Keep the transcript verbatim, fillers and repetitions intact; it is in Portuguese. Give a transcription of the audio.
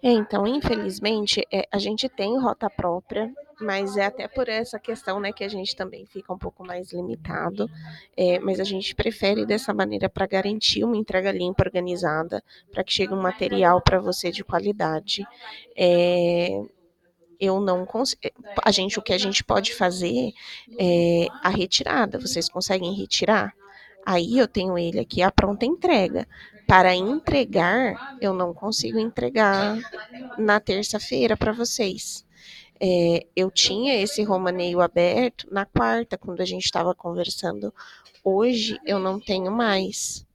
É, então, infelizmente, é, a gente tem rota própria, mas é até por essa questão, né, que a gente também fica um pouco mais limitado, é, mas a gente prefere dessa maneira para garantir uma entrega limpa, organizada, para que chegue um material para você de qualidade. É, eu não consigo. A gente, o que a gente pode fazer é a retirada. Vocês conseguem retirar? Aí eu tenho ele aqui a pronta entrega. Para entregar, eu não consigo entregar na terça-feira para vocês. É, eu tinha esse romaneio aberto na quarta, quando a gente estava conversando. Hoje eu não tenho mais.